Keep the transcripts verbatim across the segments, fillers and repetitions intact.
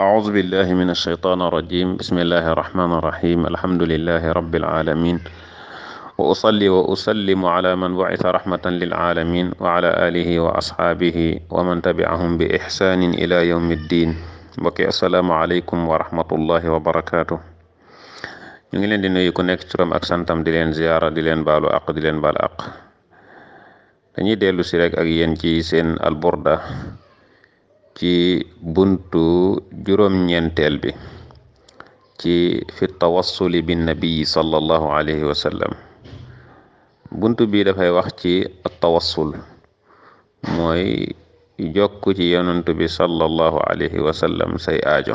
أعوذ بالله من الشيطان الرجيم بسم الله الرحمن الرحيم الحمد لله رب العالمين وأصلي وأسلم على من بعث رحمة للعالمين وعلى آله وأصحابه ومن تبعهم بإحسان إلى يوم الدين mbokki asalaamaaleykum wa rahmatullahi wa barakaatu. ñu ngi leen di nuyu ku nekk ci turam ak santam di leen ziyaara di leen baalu àq di leen baal àq. dañuy dellu si rek ak yéen ci seen alburda ci buntu juróom-ñeenteel bi ci fi tawassuli bin nabii sallallahu alayhi wa sallam. buntu bi dafay wax ci tawassul mooy jokk ci yonantu bi sallallahu alayhi wa sallam say aajo.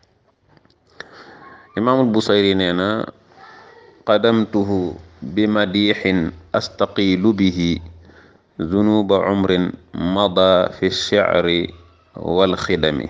imaamul busayri nee na qadamtuhu bi madixin astaqilu bihi zunuba umrin mada fi shicri wal xidami.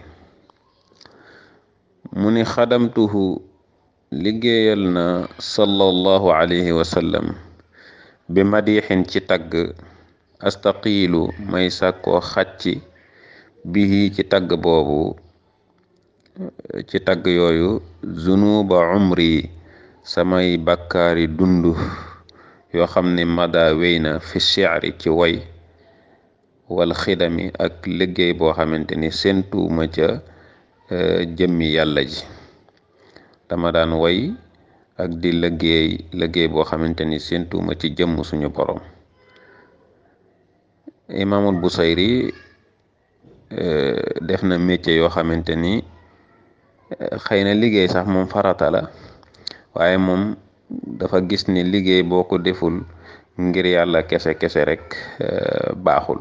mu ni xadamtuhu liggéeyal na sallallahu alayhi wa sallam bi madixin ci tagg astaqiilu may sàkkoo xacci bihi ci tagg boobu ci tagg yooyu zunuba umri samay bakkaari dund yoo xam ne mada wéy na fi shi'ri ci way wal xidami ak liggéey boo xamante ni séentuuma ca jëmmi yàlla ji. dama daan way ak di liggéey liggéey boo xamante ni séentuuma ci jëmm suñu borom. imaamul busayri def na métier yoo xamante ni xëy na liggéey sax moom farata la waaye moom dafa gis ni liggéey boo ko deful ngir yàlla kese kese rek baaxul.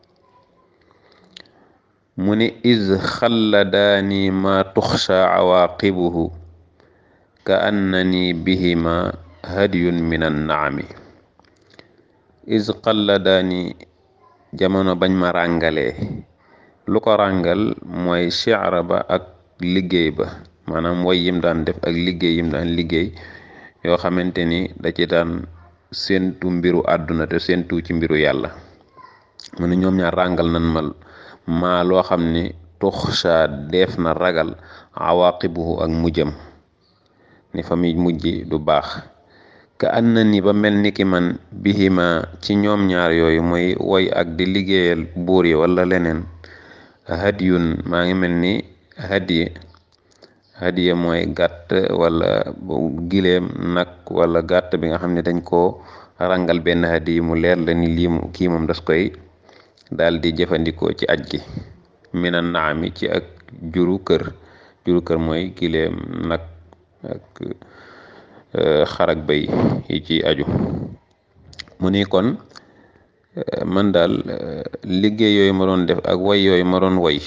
mu ni iz xalladaani ma tuxsha awaaqibuhu ka annani bihima hadiyun min annaami. iz xalladaani jamono bañ ma ràngalee lu ko ràngal mooy shi'ra ba ak liggéey ba, maanaam way yim daan def ak liggéey yim daan liggéey yoo xamante ni da ci daan séentu mbiru àdduna te séentu ci mbiru yàlla. mu ne ñoom ñaar ràngal nan ma maa loo xam ni tuxsha def na ragal awaqibuhu ak mujjam ni fa muy mujj du baax. ka an na ni ba mel ni ki man bihima ci ñoom ñaar yooyu mooy woy ak di liggéeyal buur yi wala leneen hadiyun maa ngi mel ni hadiye hadiye mooy gàtt wala gileem nag wala gàtt bi nga xam ne dañ koo rangal benn hadiye mu leer la ni lii kii moom das koy daal di jëfandikoo ci aj gi. mina naami ci ak juru kër juru kër mooy gileem nag ak xarak bay yi ci aju. mu ni kon man daal liggéey yooyu ma doon def ak way yooyu ma doon way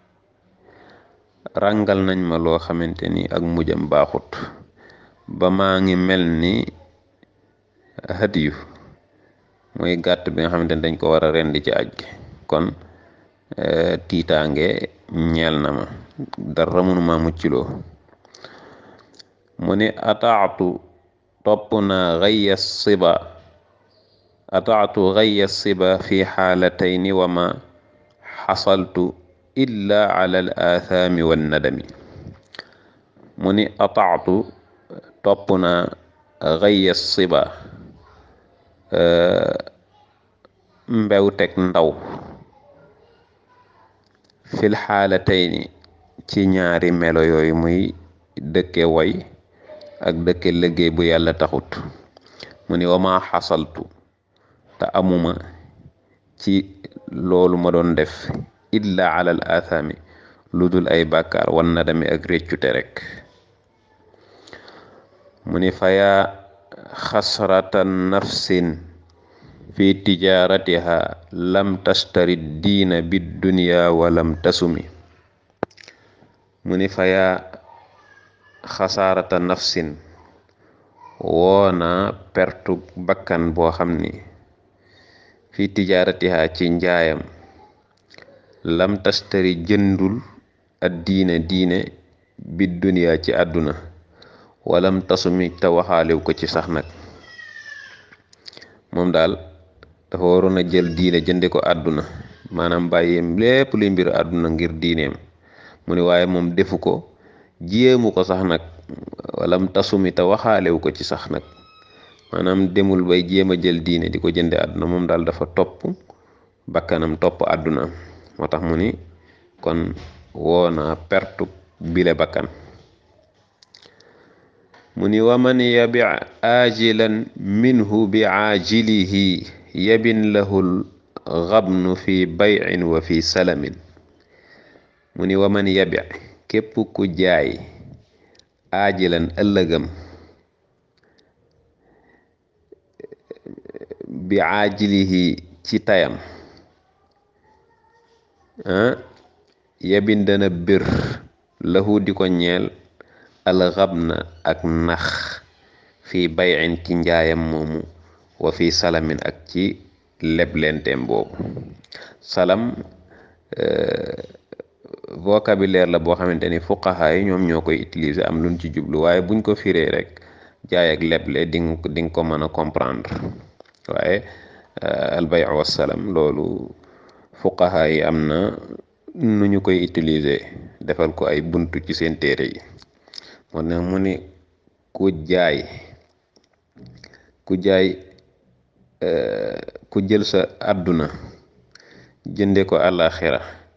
ràngal nañ ma loo xamante ni ak mujjam baaxut ba maa ngi mel ni hadiyu mooy gàtt bi nga xamante ni dañ ko war a rendi ci aj gi. kon tiitaange ñeel na ma dara mënuma mucciloo. mu ni ataatu topp na gayya siba ataatu gayya siba fi xaalatayni wa ma xasaltu illa ala al aathaami wan nadami. mu ni ataatu topp na gayya siba mbewtek ndaw fil xaalatayni ci ñaari melo yooyu muy dëkke way ak dëkke liggéey bu yàlla taxut. mu ni wama xasaltu te amuma ci loolu ma doon def illa alal athami lu dul ay bàkkaar wan nadami ak réccute rek. mu ni faya xasratan nafsin fi tijaratiha lam tashtari diina bid dunya walam tasumi. mu ni faya xasaarata nafsin woona pertu bakkan boo xam ni fi tijaaratiha ci njaayam lam tastari jëndul ad diine diine bi duniya ci àdduna walam tasumi te waxaalew ko ci sax nag. moom daal dafa waroon a jël diine jënde ko àdduna maanaam bàyyeem lépp luy mbir àdduna ngir diineem mu ni waaye moom defu ko jéemu ko sax nag walam tasumi te waxaalewu ko ci sax nag maanaam demul bay jéem a jël diine di ko jënde àdduna moom daal dafa topp bakkanam topp àdduna moo tax mu ni kon woona pertu bile bakkan mu ni waman yabi ajilan minhu bi ajilihi yabin lahul xabnu fi bayin wa fi salamin mu ni waman yabi képp ku jaay aajilan ëllëgam bi aajilihi ci tayam ah yabin dana bir lahu di ko ñeel alxabna ak nax fi bayin ci njaayam moomu wa fi salamin ak ci leblenteem boobu salam vocabulaire la boo xamante ni fuqaha yi ñoom ñoo koy utiliser am luñ ci jublu waaye buñ ko firee rek jaay ak leble di nga di nga ko mën a comprendre waaye albay wa salam loolu fuqaha yi am na nu ñu koy utiliser defal ko ay buntu ci seen téere yi moo ne mu ni ku jaay ku jaay ku jël sa àdduna jënde ko àllaaxira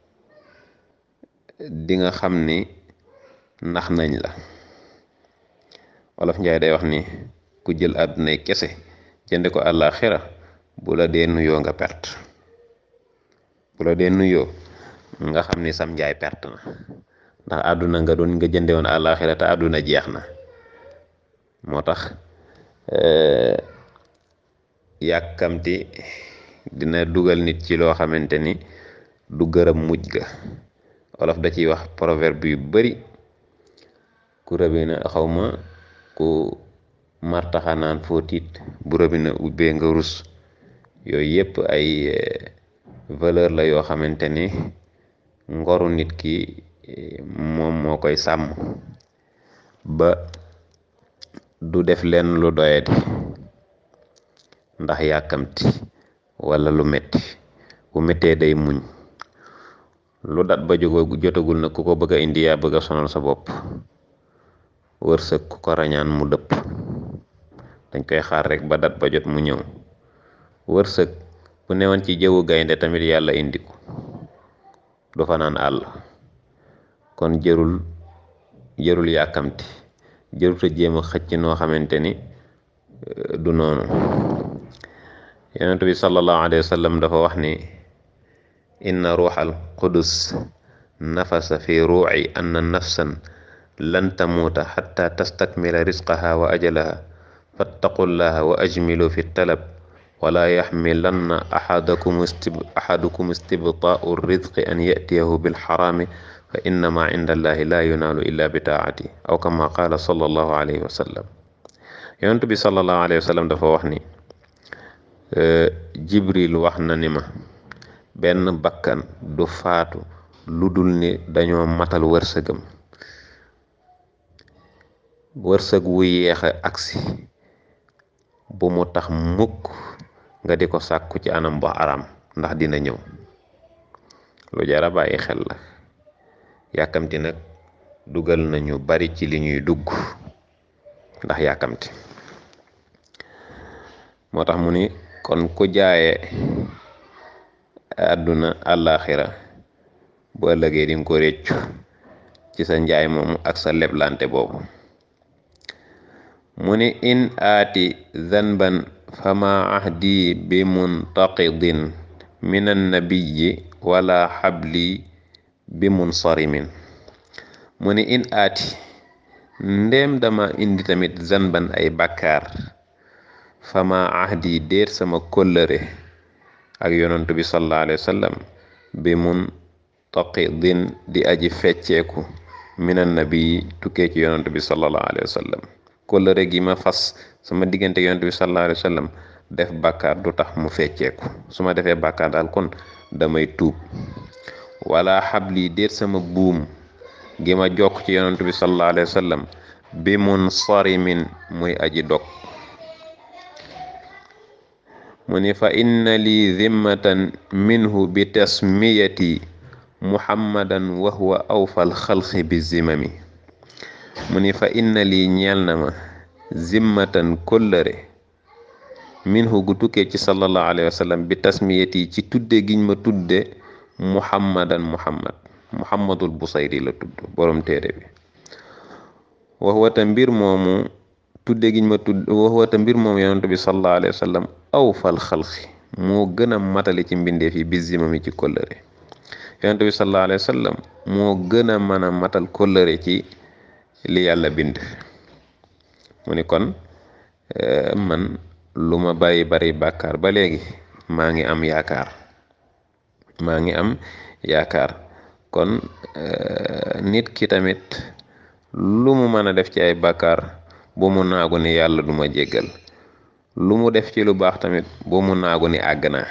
di nga xam ni nax nañ la wolof njaay day wax ni ku jël àddunay kese jënde ko àllaaxira bu la dee nuyoo nga perte bu la dee nuyoo nga xam ni sam njaay perte na ndax àdduna nga doon nga jënde woon àllaaxira te àdduna jeex na moo tax yàkkamti dina dugal nit ci loo xamante ni du gërëm mujj ga wolof da ciy wax proverbe yu bari ku rëbina xawma ku martaxanaan foo tiit bu rëbina ubbee nga rus yooyu yépp ay valeur la yoo xamante ni ngoru nit ki moom moo koy sàmm ba du def leen lu doyadi ndax yàkkamti wala lu metti bu mettee day muñ lu dat ba jógo jotagul na ku ko bëgg a indi yaa bëgg a sonal sa bopp wërsëg ku ko rañaan mu dëpp dañ koy xaar rek ba dat ba jot mu ñëw wërsëg bu newoon ci jëwu gaynde tamit yàlla indi ko du fanaan àll kon jërul jërul yàkkamti jërul te jéem a xëcc noo xamante ni du noonu yonent bi sallallahu alayhi wa sallam dafa wax ni inna ruuxal qudus nafasa fi ruuci anna nafsan lan tamuuta xatta tastakmila risqaha wa ajalaha fattaqullaha wa ajmilu fi talab wala yaxmilanna axadakum istib axadukum istibtaau rizqi an yatiyahu bilxaraami fa innama inda allahi la yunaalu illa bi taati aw kama qaala sallallahu alayhi wa sallam yonent bi sallallahu alayhi wa sallam dafa wax ni jibril wax na ni ma benn bakkan du faatu lu dul ni dañoo matal wërsëgam wërsëg wu yeexa agsi bu mu tax mukk nga di ko sàkku ci anam bu araam ndax dina ñëw lu jara bàyyi xel la yàkkamti nag dugal nañu bari ci li ñuy dugg ndax yàkkamti moo tax mu ni kon ku jaaye àdduna àllaaxira bu ëllëgee dinga ko réccu ci sa njaay moomu ak sa leblante boobu mu ni in aati zanban fama ahdi bi muntaqidin min annabiyi wala xabli bi munsarimin mu ni in aati ndéem dama indi tamit zanban ay bàkkaar fama ahdi déet sama kóllëre ak yonantu bi sallallahu alayhi wa sallam bi muntaqidin di aji fecceeku min annabiyi tukkee ci yonantu bi sallallahu alayhi wa sallam kóllëre gi ma fas sama diggante yonent bi sallallahu alayhi wa sallam def bàkkaar du tax mu fecceeku su ma defee bàkkaar daal kon damay tuub wala xabli déet sama buum gi ma jokk ci yonent bi sallallahu alayhi wa sallam bi mun sarimin muy aji dog mu ni fa inna li zimmatan minhu bi tasmiyati muhammadan wa huwa awfal xalqi bi zimami mu ni fa inna lii ñeel na ma zimmatan kóllëre minhu gu tukkee ci sallallahu alayhi wa sallam bi tasmiyati ci tudde giñ ma tudde muhammadan muhammad muhammadul busayri la tudd borom téere bi waxwata mbir moomu tudde giñ ma tudd waxwata mbir moomu yonent bi sallallahu alayhi wa sallam awfal xalqi moo gën a matali ci mbindeef yi bi zimami ci kóllëre yonent bi sallallahu alayhi wa sallam moo gën a mën a matal kóllëre ci li yàlla bind mu ni kon man lu ma bari bari bàkkaar ba léegi maa ngi am yaakaar maa ngi am yaakaar kon nit ki tamit lu mu mën a def ci ay bàkkaar bu mu naagu ni yàlla du ma jéggal lu mu def ci lu baax tamit bu mu naagu ni àgg naa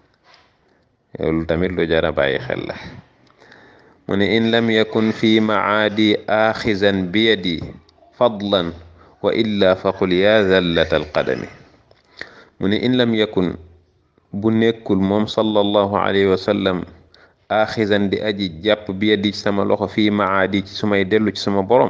loolu tamit lu jar a bàyyi xel la mu ne in lam yakun fi maadi aaxizan bi yadi fadlan wa illa faqul ya zallata alqadami mu ne in lam yakun bu nekkul moom sallallahu alayhi wa sallam aaxizan di aji jàpp bi yadi ci sama loxo fii maadi ci sumay dellu ci sama borom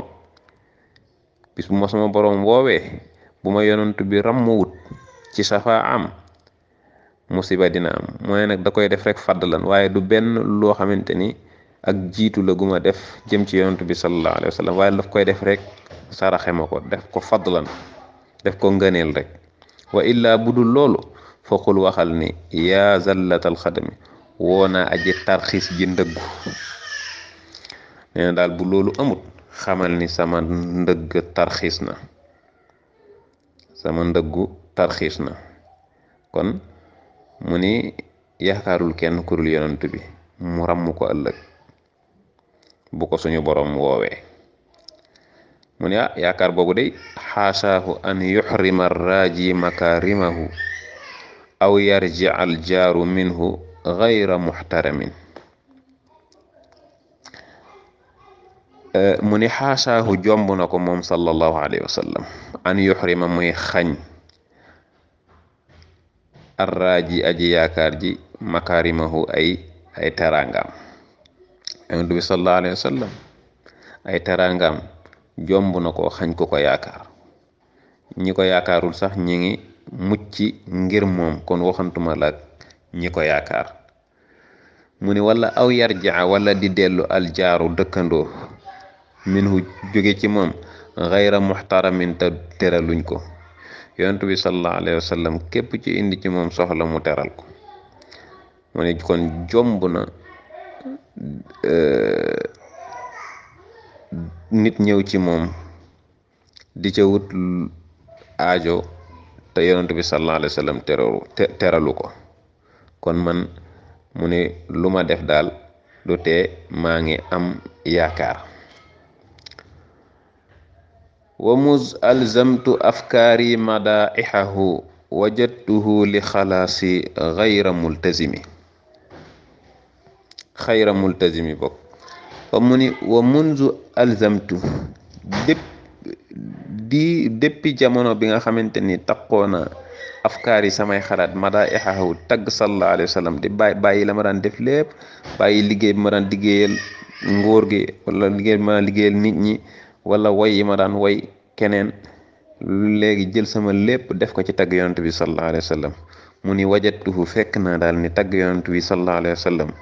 bis bu ma sama borom woowee bu ma yonantu bi rammuwut ci safa am musiba dina am mooy nag da koy def rek fadlan waaye du benn loo xamante ni ak jiitu la gu ma def jëm ci yonantu bi sallallahu alayhi wa sallam waaye daf koy def rek saraxe ma ko def ko fadlan def ko ngëneel rek wa illaa budul loolu foqul waxal ni yaa zallatal xadami woo naa aji tarxiis ji ndëggu nee na daal bu loolu amut xamal ni sama ndëgg tarxiis na sama ndëggu tarxiis na kon mu ni yaakaarul kenn kurul yonent bi mu ràmm ko ëllëg bu ko suñu borom woowee mu ne ah yaakaar boobu day xaasaahu an yuxrima raaji makaarimahu aw yarji al jaaru minhu gayra muxtaramin mu ni xaasaahu jomb na ko moom sallallahu alayhi wa sallam an yuxrima muy xañ arraaji aji yaakaar ji makaarimahu ay ay teraangaam yonent bi sallallahu alayhi wa sallam ay teraangaam jomb na ko xañ ko ko yaakaar ñi ko yaakaarul sax ñi ngi mucc ngir moom kon waxantuma la ñi ko yaakaar mu ni wala aw yarjaa wala di dellu aljaaru dëkkandoo minhu jóge ci moom xayra muxtaramin te teraluñ ko yonent bi sallallahu alayhi wa sallam képp ci indi ci moom soxla mu teral ko mu ni kon jomb na nit ñëw ci moom di ca wut aajo te yonent bi sallallahu alayhi wa sallam teralu teralu ko kon man mu ne lu ma def daal du tee maa ngi am yaakaar wa muz alzamtu afkaari madaihahu wajadtuhu li xalaasi xayra multazimi xayra multazimi bokk fa mu ni wa munzu alzamtu dépp di déppi jamono bi nga xamante ni taqoona afkaar yi samay xalaat madaihahu tagg sallallahu alayhi wa sallam di bàyyi bàyyi la ma daan def lépp bàyyi liggéey bi ma daan liggéeyal nguur gi wala liggéey bi ma daan liggéeyal nit ñi wala way yi ma daan way keneen léegi jël sama lépp def ko ci tagg yonent bi sallallahu alayhi wa sallam mu ni wajatuhu fekk naa daal ni tagg yonent bi sallallahu alayhi wa sallam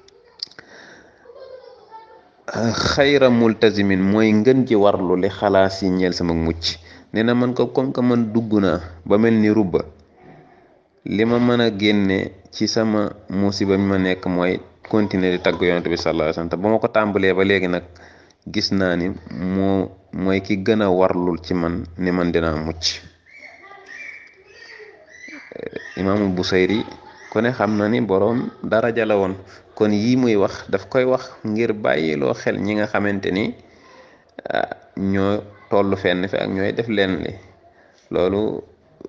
xayra multazimin mooy ngën ji warlu li xalaas yi ñeel sama mucc nee na man ko comme que man dugg naa ba mel ni rubba li ma mën a génne ci sama musiba mi ma nekk mooy continuer di tagg yonent bi sallallahu alayhi wa sallam te ba ma ko tàmbalee ba léegi nag gis naa ni moo mooy ki gën a warlul ci man ni man dinaa mucc imaamul Busayri ku ne xam na ni boroom daraja la woon kon yii muy wax daf koy wax ngir bàyyiloo xel ñi nga xamante ni ñoo tollu fenn fi ak ñooy def leen li loolu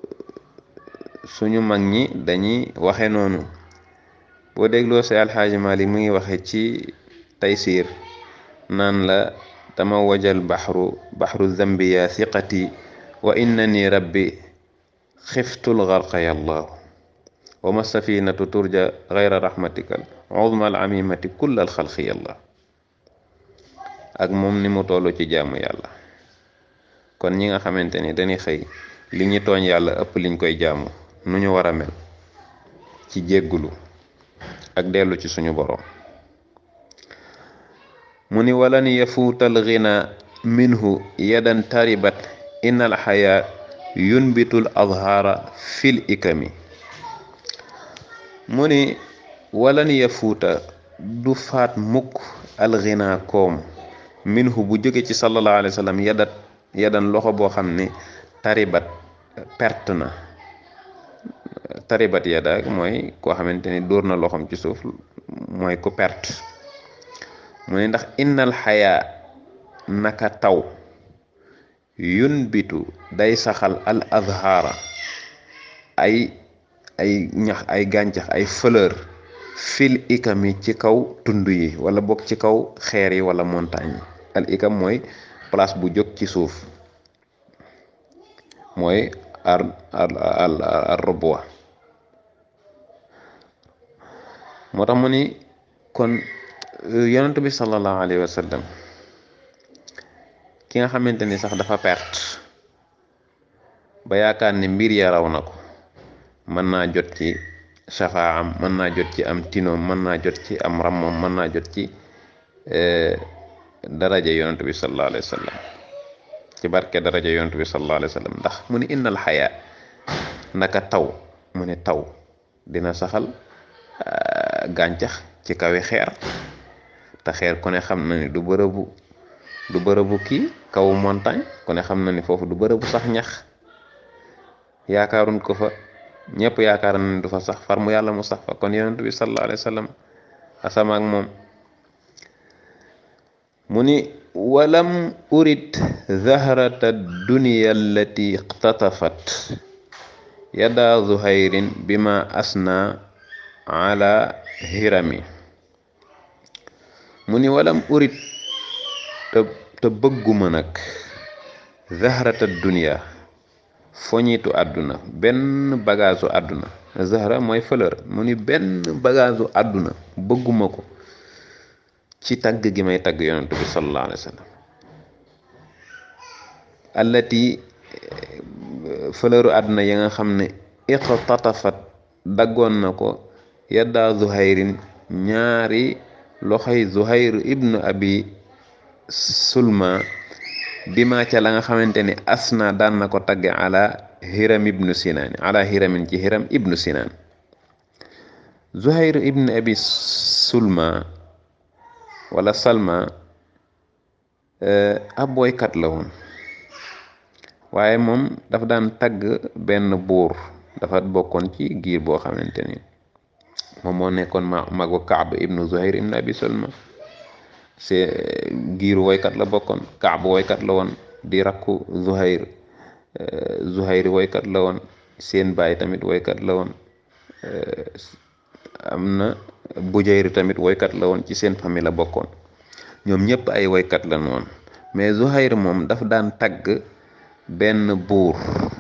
suñu mag ñi dañuy waxe noonu boo dégloo si alxaaji Maalik mu ngi waxe ci Taysiir naan la dama wajal baxru baxru zambi ya siqati wa innani rabbi xiftul garqa yallahu wa ma safinatu turja gayra rahmatikal uzma al amimati kullal xalqi yàlla. ak moom ni mu toll ci jaamu yàlla. kon ñi nga xamante ni dañuy xëy li ñu tooñ yàlla ëpp liñ koy jaamu nu ñu war a mel ci jéggulu ak dellu ci suñu boroom. mu ni walan yafuutal ghina minhu yadan taribat innal xayaa yunbitul azhara fil ikami. mu ni walan yafuuta du faat mukk al ghina koom minhu bu jóge ci sallallahu alayhi wa sallam yadat yadan loxo boo xam ne taribat perte na. taribat yada mooy koo xamante ni dóor na loxom ci suuf mooy ku perte. mu ne ndax innal xayaa naka taw yunbitu day saxal al azhara ay ay ñax ay gàncax ay fleur fil ikami ci kaw tund yi wala bokk ci kaw xeer yi wala montagne yi. al ikam mooy place bu jóg ci suuf mooy ar ar ar robwa. moo tax mu ni kon yonent bi sallallahu alayhi wa sallam ki nga xamante ni sax dafa perte ba yaakaar ne mbir ya raw na ko mën naa jot ci shafaam mën naa jot ci am tinoom mën naa jot ci am rammoom mën naa jot ci daraja yonent bi sallallahu alayhi wa sallam ci barke daraja yonent bi sallallahu alayhi wa sallam ndax mu ni innal xayaa naka taw mu ne taw dina saxal gàncax ci kawi xeer te xeer ku ne xam na ni du bërëbu du bërëbu kii kaw montagne ku ne xam na ni foofu du bërëbu sax ñax yaakaaruñ ko fa ñëpp yaakaar na ni du fa sax far mu yàlla mu sax fa kon yonent bi sallallahu alayhi wa sallam asama ak moom. mu ni walam urid zahrata dunya allati iqtatafat yada zuhayrin bima asna ala hirami. mu ni walam urid te te bëgguma nag zahrata dunya foñitu àdduna benn bagaasu àdduna. zahra mooy fleur. mu ni benn bagaasu àdduna bëgguma ko ci tagg gi may tagg yonent bi sallallahu alayhi wa sallam. allati fëlëru àdduna ya nga xam ne iqtatafat daggoon na ko yadda zuhayrin ñaari loxoy zuhayr ibnu abi sulma bima ca la nga xamante ni asna daan na ko tagge ala hiram ibnu sinaan ala hiramin ci hiram ibnu sinaan. zuhayr ibnu abi sulma wala salma ab boykat la woon waaye moom dafa daan tagg benn buur dafa bokkoon ci giir boo xamante ni moom moo nekkoon ma magu Kaab ibnu Zuhayr ibnu Abi Sulma c'est giiru woykat la bokkoon. Kaab woykat la woon di rakku Zuhayr Zuhayr woykat la woon seen baay tamit woykat la woon am na Bujayr tamit woykat la woon ci seen famille la bokkoon ñoom ñëpp ay woykat la woon mais Zuhayr moom daf daan tagg benn buur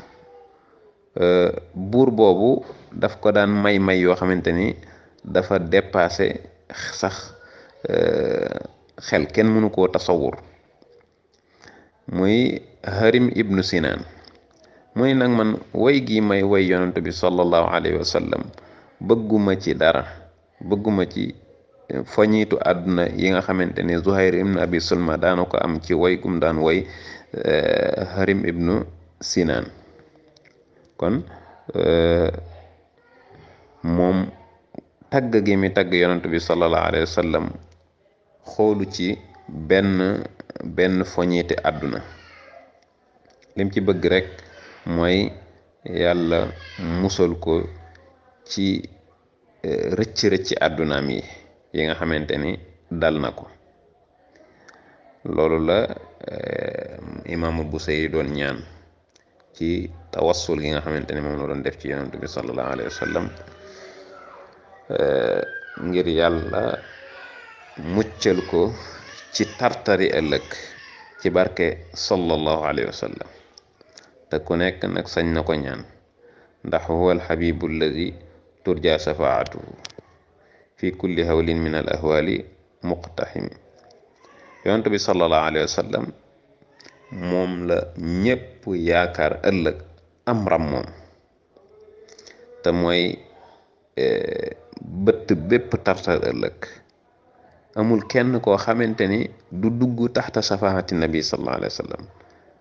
buur boobu daf ko daan may may yoo xamante ni dafa dépassé sax xel kenn mënu koo tasawur muy Harim ibnu Sinaan muy nag man woy gi may woy yonent bi sallallahu alayhi wa sallam bëgguma ci dara bëgguma ci foñitu àdduna yi nga xamante ni Zuhayr ibnu Abi Sulma daana ko am ci woy gum daan woy Harim ibnu Sinaan. kon moom tagg gi mi tagg yonent bi sallallahu alayhi wa sallam xoolu ci benn benn foñite àdduna lim ci bëgg rek mooy yàlla musal ko ci rëcc rëcc àddunaam yi yi nga xamante ni dal na ko. loolu la imaamu Busayri doon ñaan ci tawassul gi nga xamante ni moom la doon def ci yonent bi sallallahu alayhi wa sallam ngir yàlla muccal ko ci tartari ëllëg ci barke sallallahu alayhi wa sallam te ku nekk nag sañ na ko ñaan ndax huwa alxabibu alladi turja shafaatuhu fi kulli hawlin min al ahwali muqtaximi yonent bi sallallahu alayhi wa sallam moom la ñépp yaakaar ëllëg am ram moom te mooy bëtt bépp tartar ëllëg amul kenn koo xamante ni du dugg taxta safaati nabi sallallahu alayhi wa sallam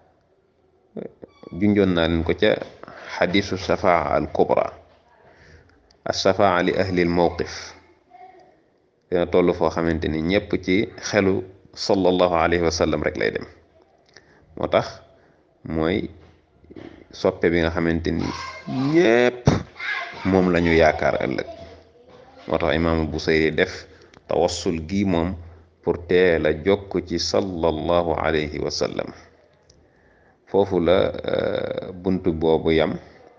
junjoon naa leen ko ca xadisu safaa al kubra as-safaa li ahli al mawqif dina toll foo xamante ni ñépp ci xelu sallallahu alayhi wa sallam rek lay dem moo tax mooy soppe bi nga xamante ni ñépp moom la ñu yaakaar ëllëg moo tax imaamul Busayri def tawassul gi moom pour teel a jokk ci sallallahu alayhi wa sallam foofu la buntu boobu yam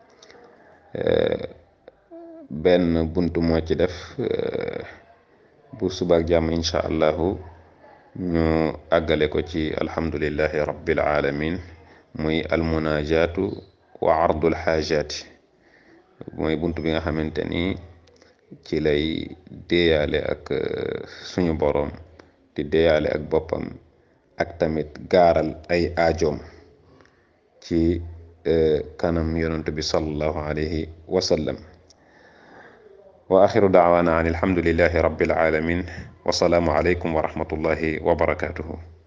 benn buntu moo ci def bu subaak jàmm insha allahu ñu àggale ko ci alhamdulillahi rabbil alamin muy almunajatu wa ardul xaajaati mooy buntu bi nga xamante ni ci lay déeyaale ak suñu boroom di déeyaale ak boppam ak tamit gaaral ay aajoom ci kanam yonent bi sallallahu alayhi wa sallam wa axiru daawaana an alhamdulillahi rabbil alamin wa salaamu alaykum wa rahmatullahi wa barakatuhu